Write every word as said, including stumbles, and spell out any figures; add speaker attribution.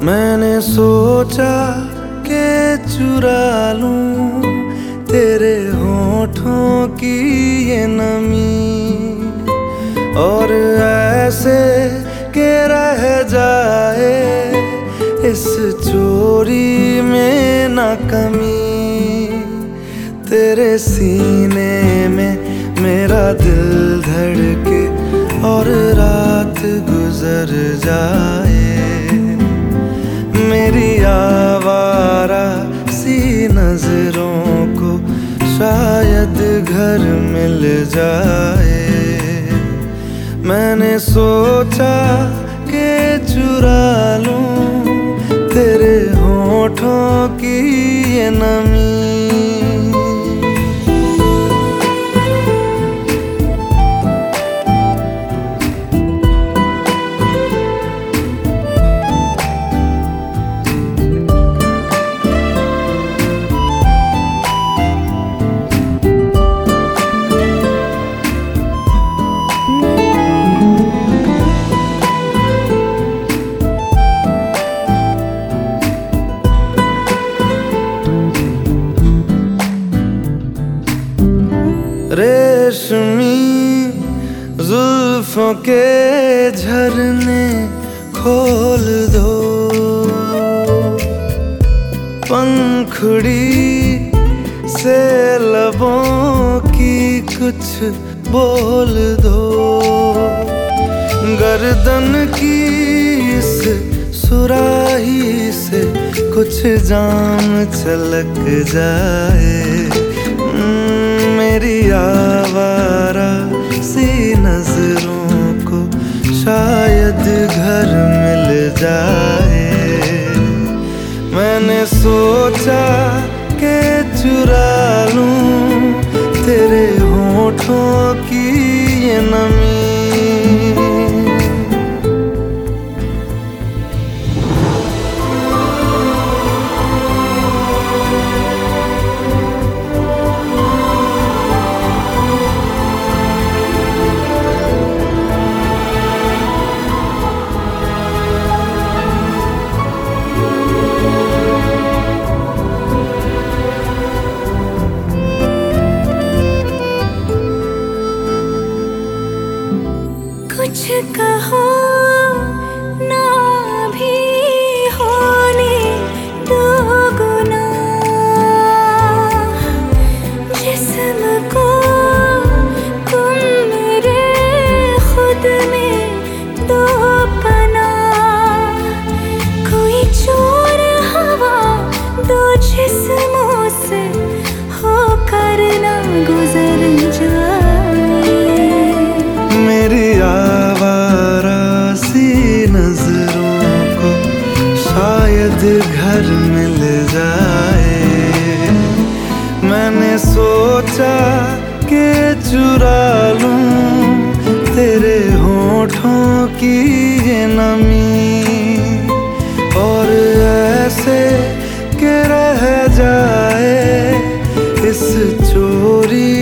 Speaker 1: मैंने सोचा कि चुरा लूं तेरे होठों की ये नमी, और ऐसे के रह जाए इस चोरी में ना कमी। तेरे सीने में मेरा दिल धड़के और रात गुजर जाए, मेरी आवारा सी नजरों को शायद घर मिल जाए। मैंने सोचा कि चुरा लूं तेरे होठों की ये नमी। रेशमी जुल्फों के झरने खोल दो, पंखुड़ी से लबों की कुछ बोल दो। गर्दन की इस सुराही से कुछ जाम छलक जाए, मेरी आवारा सी नजरों को शायद घर मिल जाए। मैंने सोचा कि चुरा लूं तेरे होठों की ये नमी।
Speaker 2: कुछ कहो ना भी होने दो गुना, जिस्म को तुम मेरे खुद में दो पना। कोई चोर हवा दो जिस्मों से होकर ना गुजर जाए,
Speaker 1: मेरी आवारा सी नजरों को शायद घर मिल जाए। मैंने सोचा कि चुरा लूं तेरे होठों की ये नमी, और ऐसे के रह जाए इस चोरी